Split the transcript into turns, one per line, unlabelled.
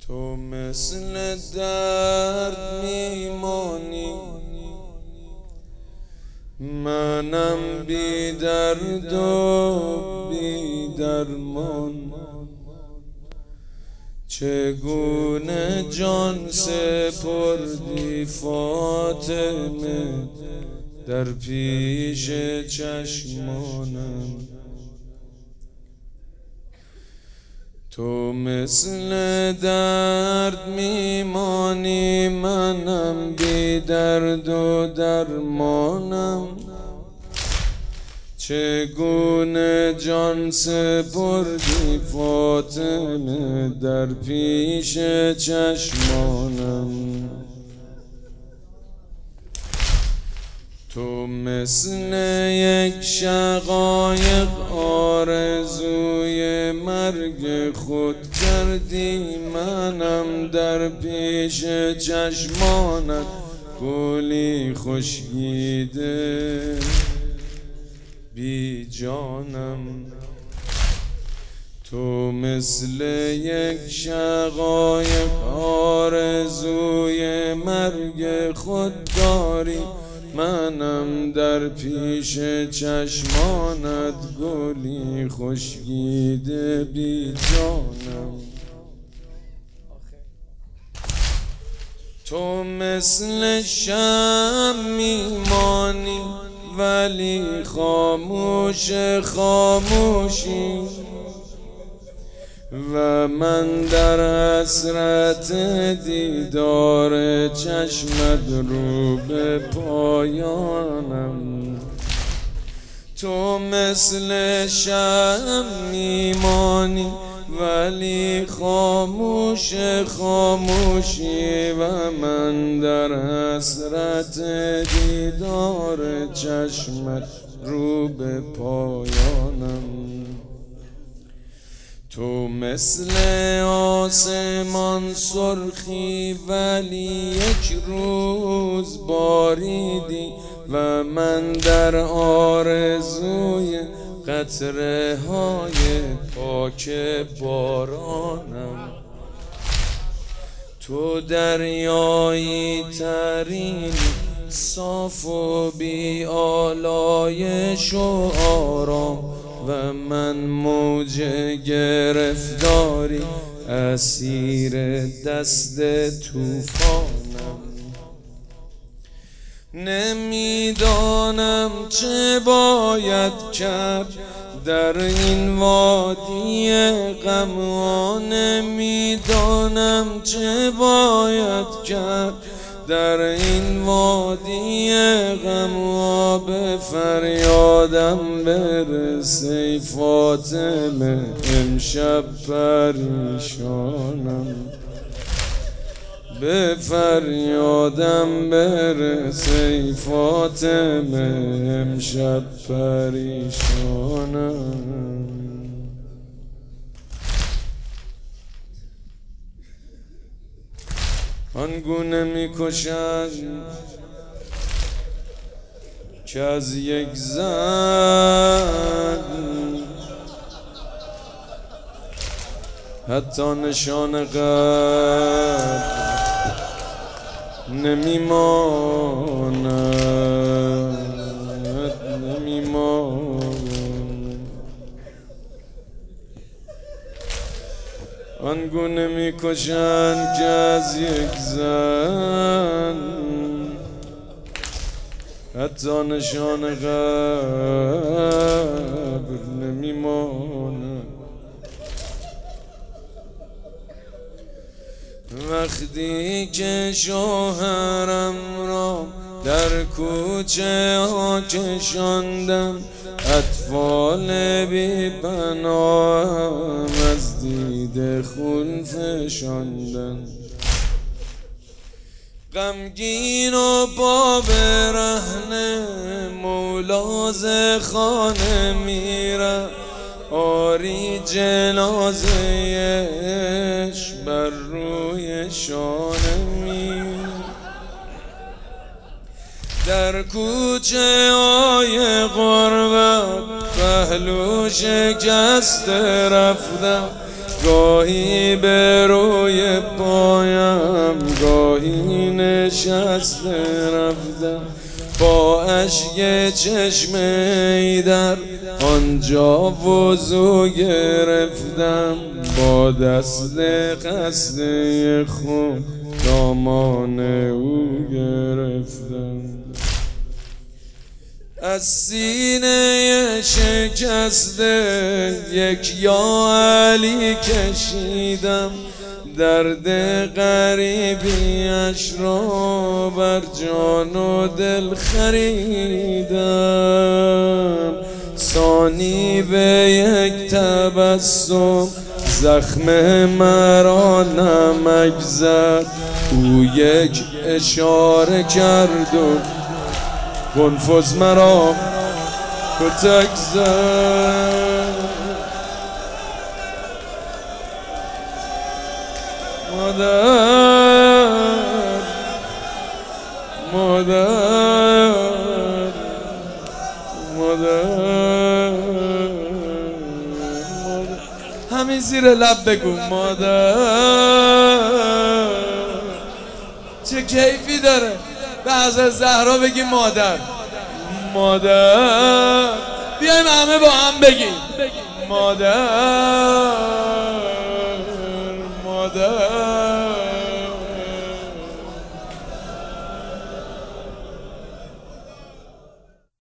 تو مثل درد میمانی، منم بی درد و بی درمان. چگونه جان سپردی فاطمه در پیش چشمانم. تو مثل درد میمانی، منم بی درد و درمانم. چگونه جان سپردی فاطمه در پیش چشمانم. تو مثل یک شقایق آرزوی مرگ خود کردی، منم در پیش چشمانت گلی خشکیده بی جانم. تو مثل یک شقایق آرزوی مرگ خود داری، منم در پیش چشمانت گلی خشکیده بی جانم. تو مثل شمع میمانی ولی خاموش خاموشی، و من در حسرت دیدار چشمت رو به پایانم. تو مثل شمع میمانی ولی خاموش خاموشی، و من در حسرت دیدار چشمت رو به پایانم. تو مثل آسمان سرخی ولی یک روز باریدی، و من در آرزوی قطره های پاک بارانم. تو دریایی ترین صاف و بی آلایش و آرام، و من موج گرفتاری اسیر دست طوفانم. نمیدانم چه باید کرد در این وادی غم ها، نمیدانم چه باید کرد در این وادی غم ها. به فریادم برسی فاطمه امشب پریشانم. به فریادم برسی فاطمه امشب پریشانم. آنگونه میکشند که از یک زن حتی نشان قلب نمیماند. آنگونه میکشند که از یک زن حتی نشان قبر نمیماند. وقتی که شوهرم را در کوچه ها کشاندم، اطفال بی پناهم از دید خون فشاندن. غمگین و با برهنه مولاز خانه میرم، آری جنازه‌اش بر روی شانه میرم. در کوچه های غربت پهلو شکسته رفتم، گاهی به روی خسته رفتم با اشک چشم در آنجا وضو گرفتم با دست خسته خون دامان او گرفتم از سینه شکسته یک یا علی کشیدم درد غریبیش را بر جان و دل خریدم ثانی به یک تبسم زخم مرا نمک زد او یک اشاره کرد و کنفوز مرا کتک زد مادر مادر مادر همین زیر لب بگو مادر چه کیفی داره به حضرت زهرا بگی مادر مادر بیایم همه با هم بگیم مادر